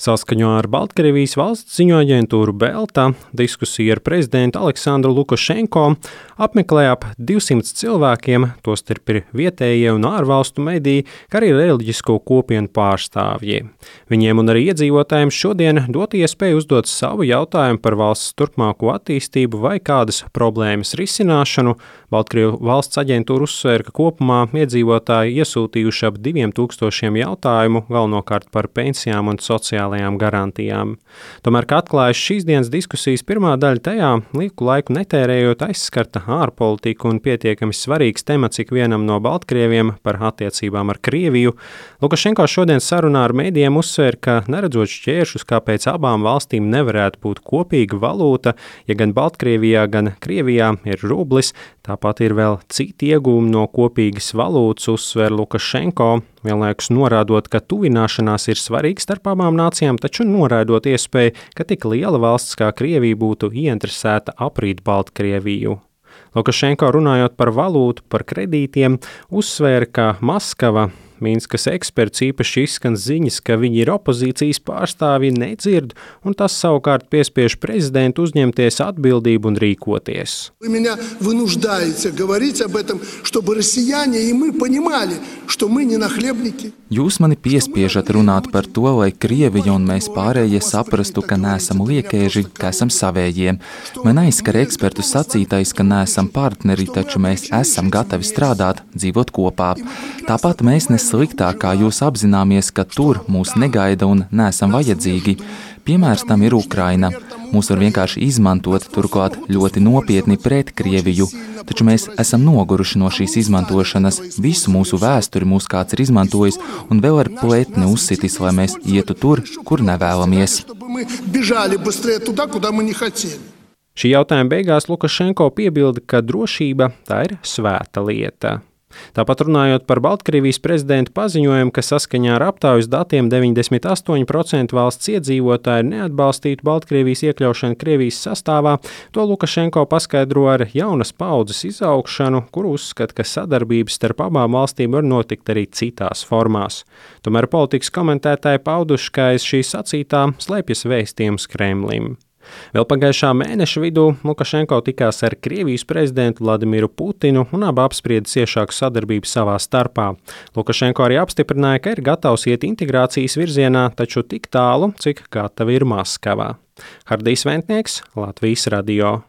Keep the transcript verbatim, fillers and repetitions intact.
Saskaņā ar Baltkrievijas valsts ziņu aģentūru Belta diskusija ar prezidentu Aleksandru Lukašenko apmeklē ap divsimt cilvēkiem, tostarp ir vietējie un ārvalstu mediji, kā arī reliģisko kopienu pārstāvji. Viņiem un arī iedzīvotājiem šodien dot iespēju uzdot savu jautājumu par valsts turpmāko attīstību vai kādas problēmas risināšanu. Baltkrievu valsts aģentūra uzsvēra, ka kopumā iedzīvotāji iesūtījuši ap diviem tūkstošiem jautājumu, galvenokārt par pensijām un sociālajām garantijām. Tomēr, kā atklājas šīs dienas diskusijas pirmā daļa, tajā lieku laiku netērējot aizskarta ārpolitika un pietiekami svarīgs temats ikvienam no Baltkrieviem par attiecībām ar Krieviju. Lukašenko šodien sarunā ar mēdījiem uzsvēra, ka neredzot šķēršus, kāpēc abām valstīm nevarētu būt kopīga valūta, ja gan Baltkrievijā, gan Krievijā ir rublis, tāpat ir vēl citi iegūmi no kopīgas valūtas, uzsver Lukašenko, vienlaikus norādot, ka tuvināšanās ir svarīga starp abām nācijām, taču noraidot iespēju, ka tik liela valsts kā Krievija būtu ieinteresēta aprīt Baltkrieviju. Lukašenko runājot par valūtu, par kredītiem, uzsvēra, ka Maskava, Minskas eksperts īpaši izskan ziņas, ka viņi ir opozīcijas pārstāvji, nedzird, un tas savukārt piespiež prezidentu uzņemties atbildību un rīkoties. Вы меня вынуждаете говорить об этом, чтобы россияне и мы понимали, что мы не нахлебники. Jūs mani piespiežat runāt par to, lai Krievija un mēs pārējie saprastu, ka neesam liekēži, ka esam savējiem. Man aizskar ekspertu sacītais, ka neesam partneri, taču mēs esam gatavi strādāt, dzīvot kopā. Tāpat mēs nesliktāk, kā jūs apzināmies, ka tur mūs negaida un neesam vajadzīgi. Piemērs tam ir Ukraina. Mūs var vienkārši izmantot, turklāt ļoti nopietni pret Krieviju, taču mēs esam noguruši no šīs izmantošanas. Visu mūsu vēsturi mūs kāds ir izmantojis un vēl ar pletni uzsitis, lai mēs ietu tur, kur nevēlamies. Šī jautājuma beigās Lukašenko piebilda, ka drošība tā ir svēta lieta. Tāpat runājot par Baltkrievijas prezidentu paziņojumu, ka saskaņā ar aptaujas datiem deviņdesmit astoņi procenti valsts iedzīvotāji neatbalstītu Baltkrievijas iekļaušanu Krievijas sastāvā, to Lukašenko paskaidro ar jaunas paudzes izaugšanu, kur uzskata, ka sadarbības starp abām valstīm var notikt arī citās formās. Tomēr politikas komentētāji pauduši, ka aiz šī sacītā slēpjas vēstījums Kremlim. Vēl pagājušā mēneša vidū Lukašenko tikās ar Krievijas prezidentu Vladimiru Putinu un abi apsprieda ciešāku sadarbību savā starpā. Lukašenko arī apstiprināja, ka ir gatavs iet integrācijas virzienā, taču tik tālu, cik gatava ir Maskava. Hardijs Ventnieks, Latvijas radio.